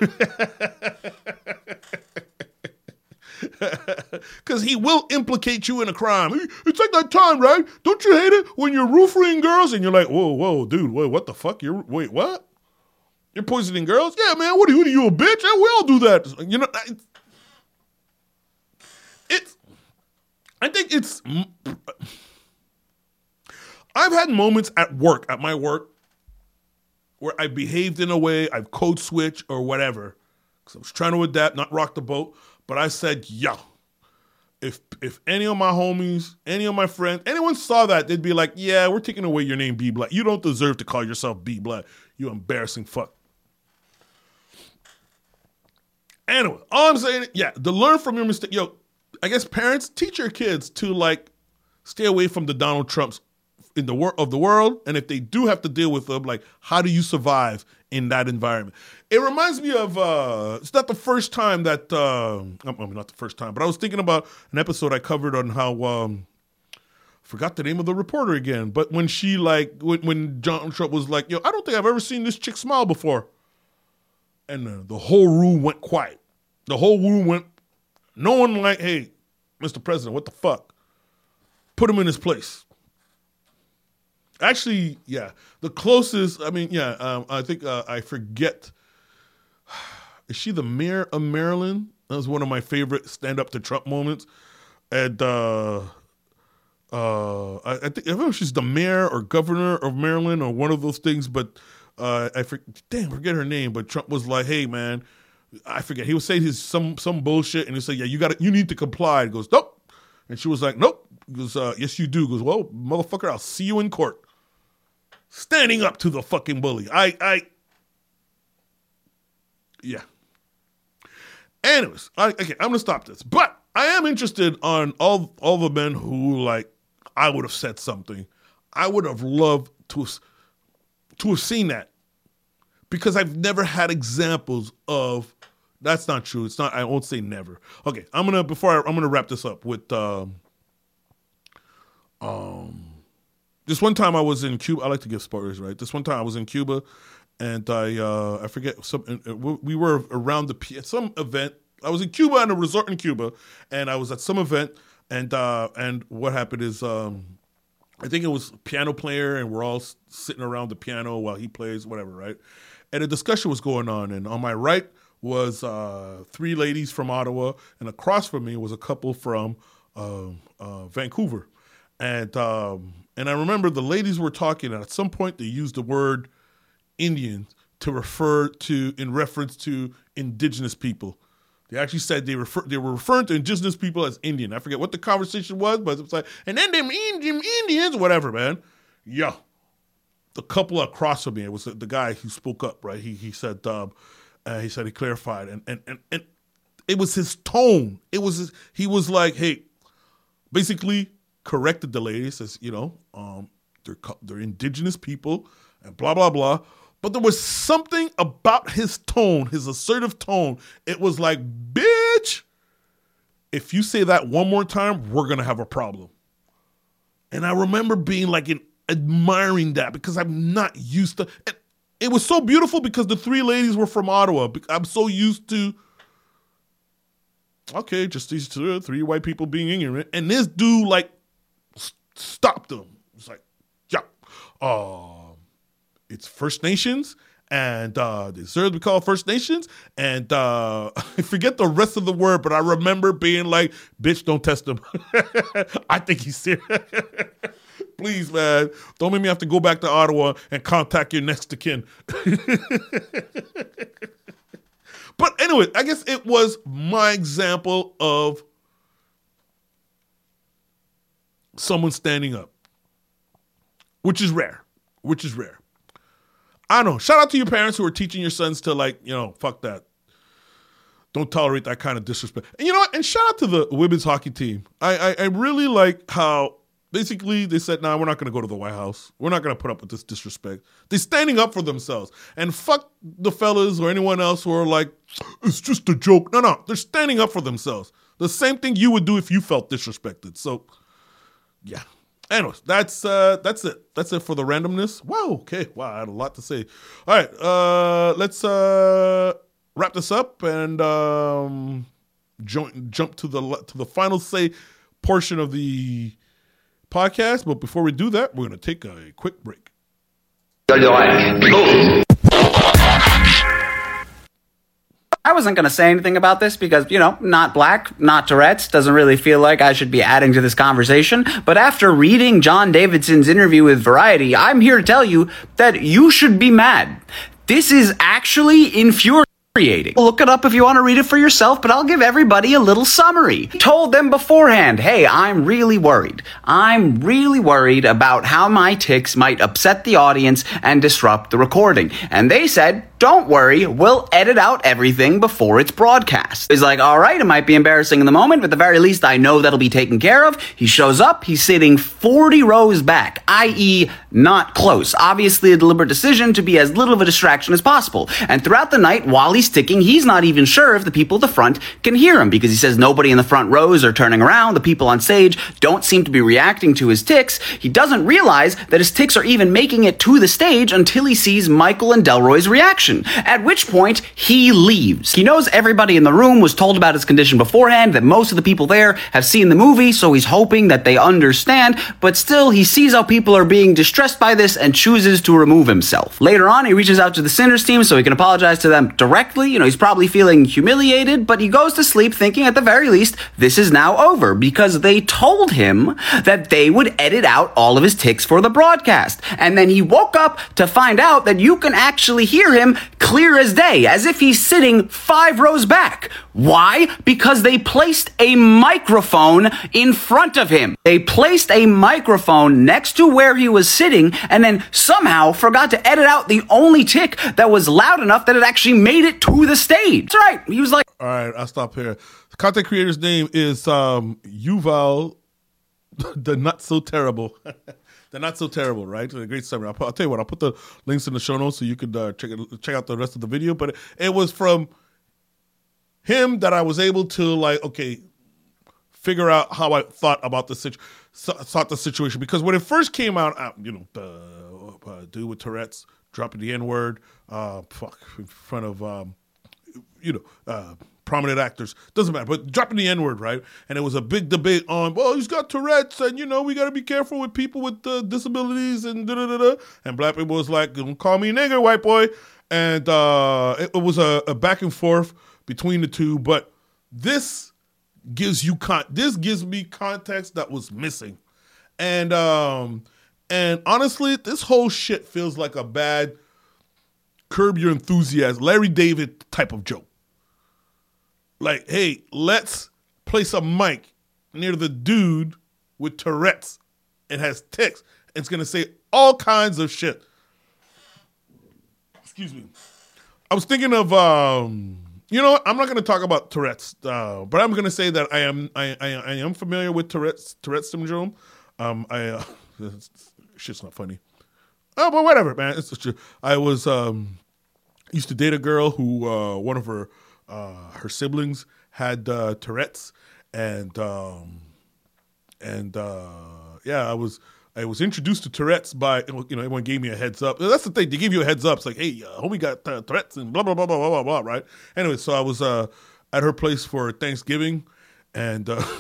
Because he will implicate you in a crime. It's like that time, right? Don't you hate it when you're roofing girls and you're like, whoa, whoa, dude, wait, what the fuck? You're wait, what? You're poisoning girls? Yeah, man. What are you? What are you a bitch? Yeah, we all do that. You know, it's. it's I think it's. I've had moments at work, at my work, where I behaved in a way, I've code switched or whatever, because I was trying to adapt, not rock the boat. But I said, yo, if if any of my homies, any of my friends, anyone saw that, they'd be like, yeah, we're taking away your name, B Black. You don't deserve to call yourself B Black. You embarrassing fuck. Anyway, all I'm saying, yeah, to learn from your mistake. Yo, I guess parents, teach your kids to like stay away from the Donald Trumps in the wor- of the world, and if they do have to deal with them, like, how do you survive in that environment? It reminds me of, uh, it's not the first time that, uh, I mean, not the first time, but I was thinking about an episode I covered on how um, forgot the name of the reporter again, but when she like, when, when Donald Trump was like, yo, I don't think I've ever seen this chick smile before. And uh, the whole room went quiet. The whole room went, no one like, hey, Mister President, what the fuck? Put him in his place. Actually, yeah, the closest, I mean, yeah, um, I think uh, I forget. Is she the mayor of Maryland? That was one of my favorite stand-up to Trump moments. And uh, uh, I, I think I don't know if she's the mayor or governor of Maryland or one of those things, but uh, I forget, damn, forget her name. But Trump was like, "Hey, man," I forget. He was saying his some some bullshit, and he said, "Yeah, you got you need to comply." He goes, "Nope," and she was like, "Nope." He goes, uh, "Yes, you do." He goes, "Well, motherfucker, I'll see you in court." Standing up to the fucking bully. I, I, yeah. Anyways, I, okay, I'm gonna stop this, but I am interested on all all the men who like I would have said something. I would have loved to to have seen that because I've never had examples of. That's not true. It's not. I won't say never. Okay, I'm gonna before I, I'm gonna wrap this up with um um. This one time I was in Cuba. I like to give spoilers, right? This one time I was in Cuba, and I uh, I forget some. We were around the some event. I was in Cuba at a resort in Cuba, and I was at some event, and uh, and what happened is um, I think it was a piano player, and we're all sitting around the piano while he plays, whatever, right? And a discussion was going on, and on my right was uh, three ladies from Ottawa, and across from me was a couple from uh, uh, Vancouver, and. Um, And I remember the ladies were talking, and at some point they used the word Indian to refer to, in reference to indigenous people. They actually said they refer, they were referring to indigenous people as Indian. I forget what the conversation was, but it was like, and then them Indian Indians, whatever, man. Yo, the couple across from me, it was the, the guy who spoke up, right? He he said, um, uh, he said he clarified, and and and and it was his tone. It was his, he was like, hey, basically. Corrected the lady, says, you know, um, they're they're indigenous people and blah, blah, blah. But there was something about his tone, his assertive tone. It was like, bitch, if you say that one more time, we're going to have a problem. And I remember being like, in, admiring that because I'm not used to it. It was so beautiful because the three ladies were from Ottawa. I'm so used to, okay, just these two, three white people being ignorant. And this dude, like, stopped them. It's like, yeah, uh, it's First Nations, and uh, they deserve to be called First Nations, and uh, I forget the rest of the word, but I remember being like, bitch, don't test him. I think he's serious. Please, man, don't make me have to go back to Ottawa and contact your next of kin. But anyway, I guess it was my example of someone standing up, which is rare, which is rare. I don't know. Shout out to your parents who are teaching your sons to, like, you know, fuck that. Don't tolerate that kind of disrespect. And you know what? And shout out to the women's hockey team. I I, I really like how basically they said, nah, we're not going to go to the White House. We're not going to put up with this disrespect. They're standing up for themselves. And fuck the fellas or anyone else who are like, it's just a joke. No, no. They're standing up for themselves. The same thing you would do if you felt disrespected. So, yeah. Anyways, that's uh, that's it. That's it for the randomness. Wow. Okay. Wow. I had a lot to say. All right. Uh, let's uh, wrap this up and um, jump jump to the to the final say portion of the podcast. But before we do that, we're going to take a quick break. I wasn't going to say anything about this because, you know, not black, not Tourette's, doesn't really feel like I should be adding to this conversation. But after reading John Davidson's interview with Variety, I'm here to tell you that you should be mad. This is actually infuriating. Look it up if you want to read it for yourself, but I'll give everybody a little summary. Told them beforehand, hey, I'm really worried. I'm really worried about how my tics might upset the audience and disrupt the recording. And they said, don't worry, we'll edit out everything before it's broadcast. He's like, all right, it might be embarrassing in the moment, but at the very least, I know that'll be taken care of. He shows up, he's sitting forty rows back, that is not close. Obviously a deliberate decision to be as little of a distraction as possible. And throughout the night, while he's he's ticking, he's not even sure if the people at the front can hear him because he says nobody in the front rows are turning around. The people on stage don't seem to be reacting to his ticks. He doesn't realize that his ticks are even making it to the stage until he sees Michael and Delroy's reaction, at which point he leaves. He knows everybody in the room was told about his condition beforehand, that most of the people there have seen the movie, so he's hoping that they understand, but still he sees how people are being distressed by this and chooses to remove himself. Later on, he reaches out to the Sinners team so he can apologize to them directly. You know, he's probably feeling humiliated, but he goes to sleep thinking at the very least this is now over because they told him that they would edit out all of his ticks for the broadcast. And then he woke up to find out that you can actually hear him clear as day, as if he's sitting five rows back. Why? Because they placed a microphone in front of him. They placed a microphone next to where he was sitting and then somehow forgot to edit out the only tick that was loud enough that it actually made it to the stage. That's right. He was like, all right, I'll stop here. The content creator's name is um, Yuval, the Not So Terrible. The Not So Terrible, right? A great summary. I'll, put, I'll tell you what, I'll put the links in the show notes so you could uh, check it, check out the rest of the video. But it, it was from him that I was able to, like, okay, figure out how I thought about the situ- thought the situation. Because when it first came out, uh, you know, the uh, dude with Tourette's dropping the N-word, uh, fuck, in front of, um, you know, uh, prominent actors, doesn't matter, but dropping the N-word, right? And it was a big debate on, well, he's got Tourette's, and, you know, we got to be careful with people with uh, disabilities, and da-da-da-da. And black people was like, don't call me nigger, white boy. And uh, it, it was a, a back and forth between the two, but this gives you con- this gives me context that was missing. And um, and honestly, this whole shit feels like a bad Curb Your Enthusiasm, Larry David type of joke. Like, hey, let's place a mic near the dude with Tourette's. It has tics. It's going to say all kinds of shit. Excuse me. I was thinking of, um, you know what? I'm not going to talk about Tourette's, uh, but I'm going to say that I am I, I, I am familiar with Tourette's Tourette's syndrome. Um, I uh, shit's not funny. Oh, but whatever, man. It's just, I was um, used to date a girl who uh, one of her uh, her siblings had uh, Tourette's, and um, and uh, yeah, I was. I was introduced to Tourette's by, you know, everyone gave me a heads up. That's the thing. They give you a heads up. It's like, hey, uh, homie got uh, Tourette's and blah, blah, blah, blah, blah, blah, right? Anyway, so I was uh, at her place for Thanksgiving, and uh,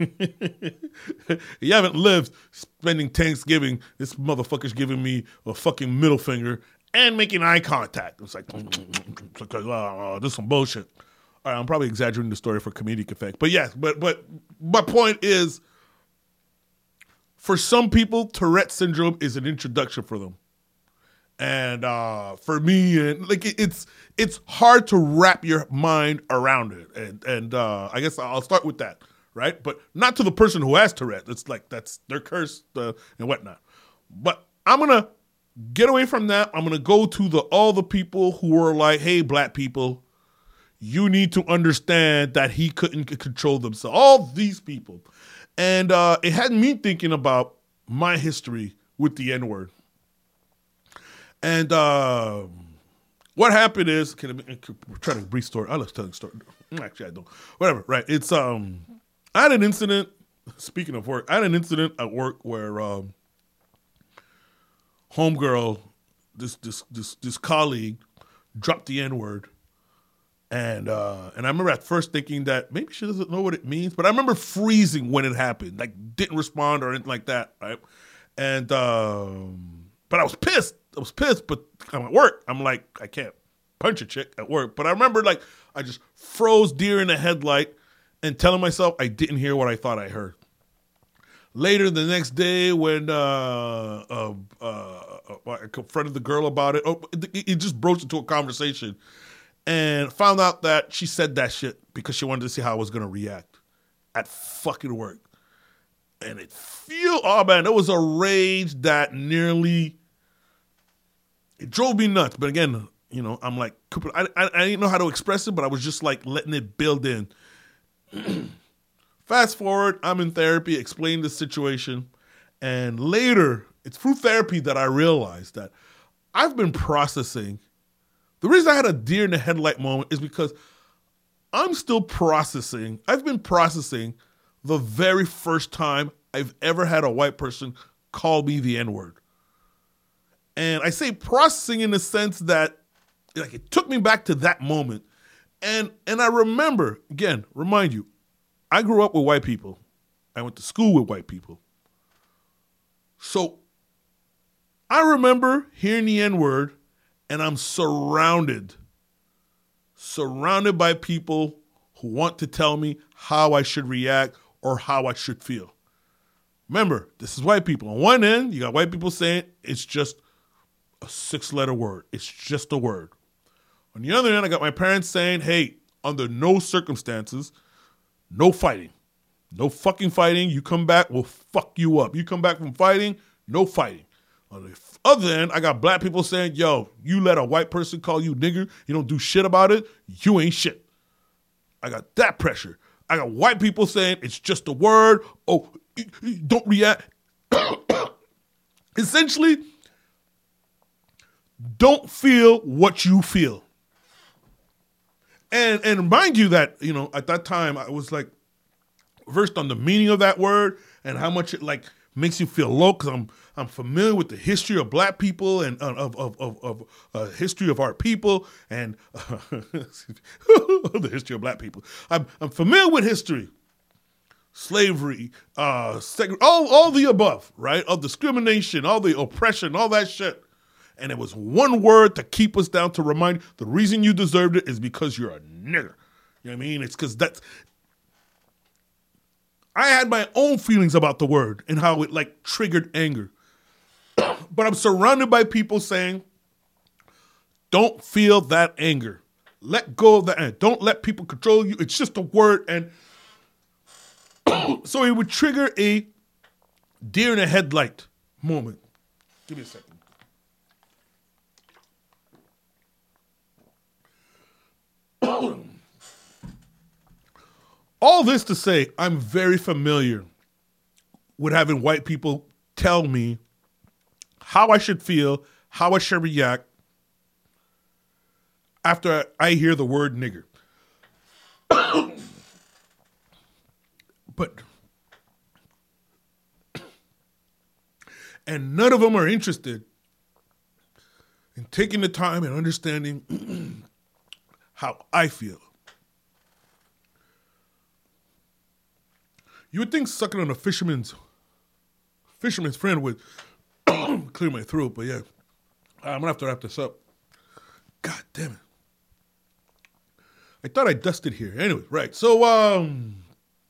you haven't lived spending Thanksgiving. This motherfucker's giving me a fucking middle finger and making eye contact. It's like, it's like oh, this is some bullshit. All right, I'm probably exaggerating the story for comedic effect. But yes, but but my point is, for some people, Tourette syndrome is an introduction for them, and uh, for me, and like it, it's it's hard to wrap your mind around it, and and uh, I guess I'll start with that, right? But not to the person who has Tourette. It's like that's their curse uh, and whatnot. But I'm gonna get away from that. I'm gonna go to the all the people who are like, hey, black people, you need to understand that he couldn't control themselves. All these people. And uh, it had me thinking about my history with the N-word. And uh, what happened is, can I, can I try to brief story? I love telling story. Actually, I don't. Whatever, right. It's, um, I had an incident, speaking of work, I had an incident at work where um, homegirl, this, this, this, this colleague, dropped the N-word. And uh, and I remember at first thinking that maybe she doesn't know what it means, but I remember freezing when it happened, like didn't respond or anything like that, right? And um, but I was pissed. I was pissed, but I'm at work. I'm like, I can't punch a chick at work. But I remember like I just froze deer in the headlight and telling myself I didn't hear what I thought I heard. Later the next day, when uh, uh, uh, I confronted the girl about it, oh, it, it just broached into a conversation. And found out that she said that shit because she wanted to see how I was going to react at fucking work. And it feel, oh man, there was a rage that nearly, it drove me nuts. But again, you know, I'm like, I, I, I didn't know how to express it, but I was just like letting it build in. Fast forward, I'm in therapy, explain the situation. And later, it's through therapy that I realized that I've been processing The reason I had a deer in the headlight moment is because I'm still processing. I've been processing the very first time I've ever had a white person call me the N-word. And I say processing in the sense that like it took me back to that moment. And and I remember, again, remind you, I grew up with white people. I went to school with white people. So I remember hearing the N-word, and I'm surrounded, surrounded by people who want to tell me how I should react or how I should feel. Remember, this is white people. On one end, you got white people saying it's just a six-letter word. It's just a word. On the other end, I got my parents saying, hey, under no circumstances, no fighting. No fucking fighting. You come back, we'll fuck you up. You come back from fighting, no fighting. On the other end, I got black people saying, yo, you let a white person call you nigger, you don't do shit about it, you ain't shit. I got that pressure. I got white people saying it's just a word. Oh, don't react. Essentially, don't feel what you feel. And and mind you that, you know, at that time, I was like, versed on the meaning of that word and how much it like makes you feel low, because I'm I'm familiar with the history of black people and uh, of of of, of uh, history of our people and uh, the history of black people. I'm I'm familiar with history, slavery, uh, seg- all all the above, right? Of discrimination, all the oppression, all that shit. And it was one word to keep us down, to remind the reason you deserved it is because you're a nigger. You know what I mean? It's because that's. I had my own feelings about the word and how it like triggered anger. But I'm surrounded by people saying, don't feel that anger. Let go of that anger. Don't let people control you. It's just a word. And so it would trigger a deer in the headlight moment. Give me a second. All this to say, I'm very familiar with having white people tell me how I should feel, how I should react after I hear the word nigger. But, and none of them are interested in taking the time and understanding how I feel. You would think sucking on a fisherman's fisherman's friend would clear my throat, but yeah, I'm gonna have to wrap this up. God damn it! I thought I dusted here. Anyway, right? So, um,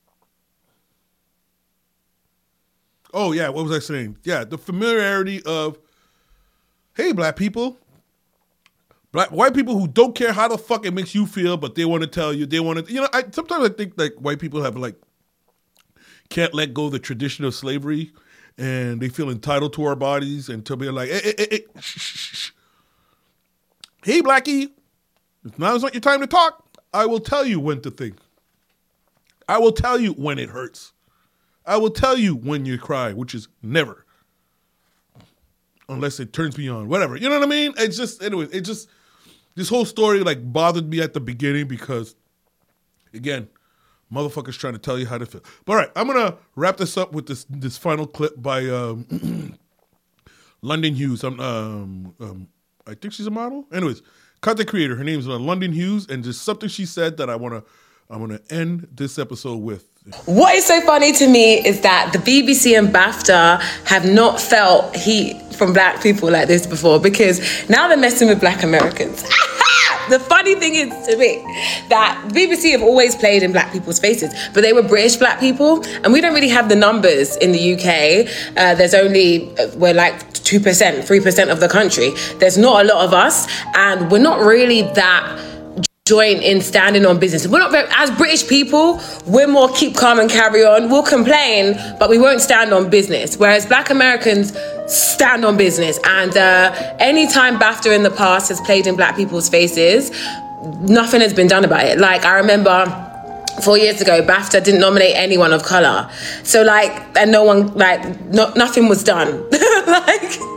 oh yeah, what was I saying? Yeah, the familiarity of, hey, black people, black white people who don't care how the fuck it makes you feel, but they want to tell you, they want to, you know. I sometimes I think like white people have like. Can't let go of the tradition of slavery, and they feel entitled to our bodies, and to be like, hey, hey, hey, hey, shh, shh, shh. Hey, Blackie, if now is not your time to talk, I will tell you when to think. I will tell you when it hurts. I will tell you when you cry, which is never, unless it turns me on, whatever. You know what I mean? It's just, anyway, it just, this whole story like bothered me at the beginning because, again, motherfuckers trying to tell you how to feel. But all right, I'm going to wrap this up with this this final clip by um, London Hughes. I'm, um, um, I think she's a model. Anyways, content creator. Her name's uh, London Hughes, and just something she said that I want to I'm going to end this episode with. What is so funny to me is that the B B C and BAFTA have not felt heat from black people like this before, because now they're messing with black Americans. The funny thing is to me that the B B C have always played in black people's faces, but they were British black people, and we don't really have the numbers in the U K. Uh, there's only, we're like two percent, three percent of the country. There's not a lot of us, and we're not really that joint in standing on business. We're not very, as British people, we're more keep calm and carry on. We'll complain, but we won't stand on business. Whereas black Americans stand on business. And uh, anytime BAFTA in the past has played in black people's faces, nothing has been done about it. Like, I remember four years ago, BAFTA didn't nominate anyone of color. So like, and no one, like, no, nothing was done. Like,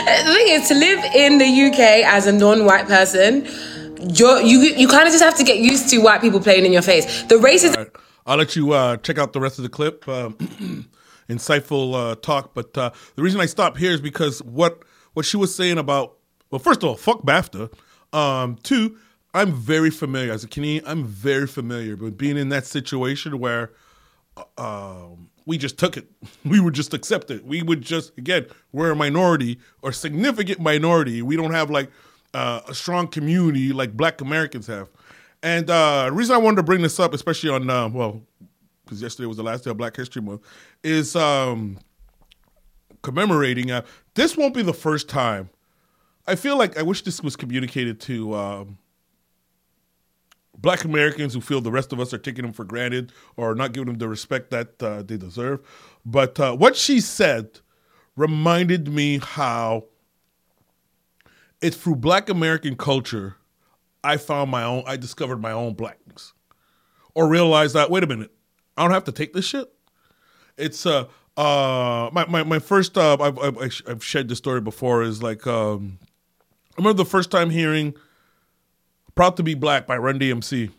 The thing is, to live in the U K as a non-white person, you're, you you kind of just have to get used to white people playing in your face. The racism. Right. I'll let you uh, check out the rest of the clip. Um, insightful uh, talk, but uh, the reason I stopped here is because what what she was saying about, well, first of all, fuck BAFTA. Um, two, I'm very familiar as a Canadian. I'm very familiar with being in that situation where uh, we just took it. We would just accept it. We would just, again, we're a minority or significant minority. We don't have like uh, a strong community like Black Americans have. And uh, the reason I wanted to bring this up, especially on, uh, well, because yesterday was the last day of Black History Month, is um, commemorating. Uh, this won't be the first time. I feel like I wish this was communicated to um, Black Americans who feel the rest of us are taking them for granted or not giving them the respect that uh, they deserve. But uh, what she said reminded me how it's through Black American culture I found my own, I discovered my own blackness. Or realized that, wait a minute, I don't have to take this shit. It's, uh, uh, my, my, my first, uh, I've, I've, I've shared this story before, is like, um, I remember the first time hearing Proud to Be Black by Run D M C.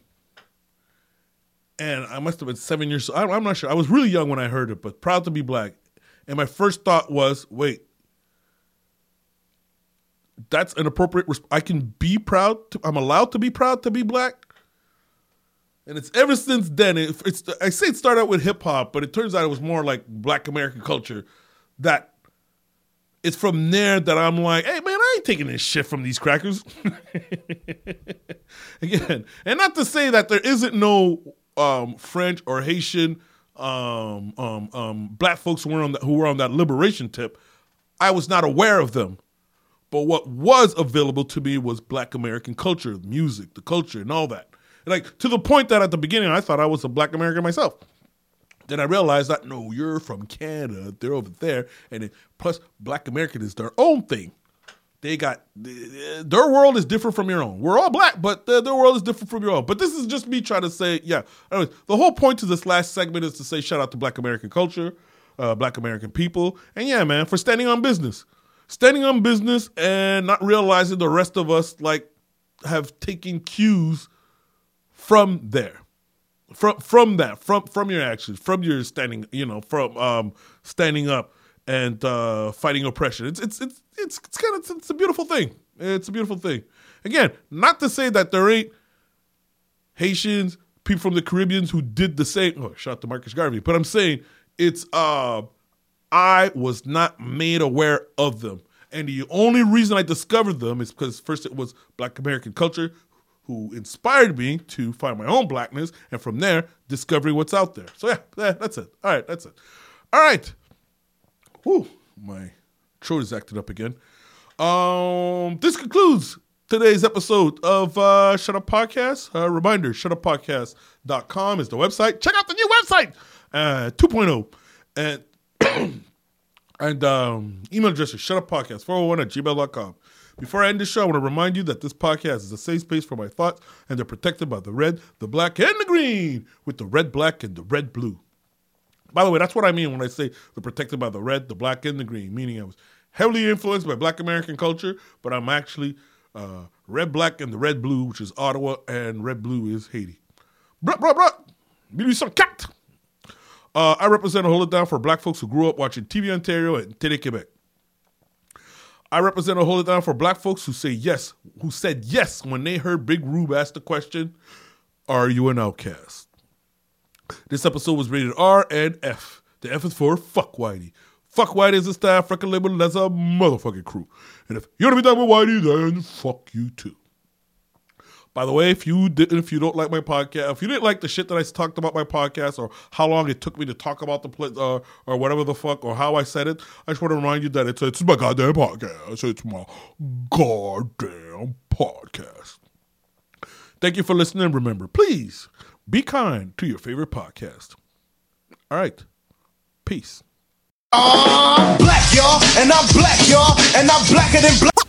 And I must have been seven years, I, I'm not sure. I was really young when I heard it, but Proud to Be Black. And my first thought was, wait, that's an appropriate, resp- I can be proud, to, I'm allowed to be proud to be Black. And it's ever since then, it, it's I say it started out with hip hop, but it turns out it was more like Black American culture. That it's from there that I'm like, hey man, I ain't taking this shit from these crackers. Again, and not to say that there isn't no um, French or Haitian um, um, um, Black folks who were on that, who were on that liberation tip. I was not aware of them. But what was available to me was Black American culture, music, the culture, and all that. Like, to the point that at the beginning, I thought I was a Black American myself. Then I realized that, no, you're from Canada, they're over there. And then, plus, Black American is their own thing. They got, their world is different from your own. We're all Black, but their, their world is different from your own. But this is just me trying to say, yeah. Anyways, the whole point to this last segment is to say shout out to Black American culture, uh, Black American people. And yeah, man, for standing on business. Standing on business and not realizing the rest of us like have taken cues from there, from from that, from from your actions, from your standing, you know, from um, standing up and uh, fighting oppression. It's it's it's it's, it's kind of it's, it's a beautiful thing. It's a beautiful thing. Again, not to say that there ain't Haitians, people from the Caribbeans who did the same. Oh, shout out to Marcus Garvey, but I'm saying it's. Uh, I was not made aware of them. And the only reason I discovered them is because first it was Black American culture who inspired me to find my own Blackness. And from there, discovering what's out there. So yeah, yeah that's it. All right, that's it. All right. Whew, my throat is acting up again. Um, this concludes today's episode of uh, Shut Up Podcast. Uh, reminder, shut up podcast dot com is the website. Check out the new website, uh, two point oh. And and um, email address is shutuppodcast four oh one at gmail dot com. Before I end the show, I want to remind you that this podcast is a safe space for my thoughts, and they're protected by the red, the black, and the green, with the red, black, and the red, blue. By the way, that's what I mean when I say they're protected by the red, the black, and the green, meaning I was heavily influenced by Black American culture, but I'm actually uh, red, black, and the red, blue, which is Ottawa, and red, blue is Haiti. Bruh, bruh, bruh. Give me some cat. Uh, I represent and hold it down for Black folks who grew up watching T V Ontario and Télé Québec. I represent and hold it down for Black folks who say yes, who said yes when they heard Big Rube ask the question, are you an outcast? This episode was rated R and F. The F is for Fuck Whitey. Fuck Whitey is a staff record label that's a motherfucking crew. And if you don't be done with Whitey, then fuck you too. By the way, if you didn't, if you don't like my podcast, if you didn't like the shit that I talked about my podcast, or how long it took me to talk about the play, uh, or whatever the fuck, or how I said it, I just want to remind you that it's it's my goddamn podcast. It's my goddamn podcast. Thank you for listening. Remember, please be kind to your favorite podcast. All right, peace. I'm black, y'all, and I'm black, y'all, and I'm blacker than black.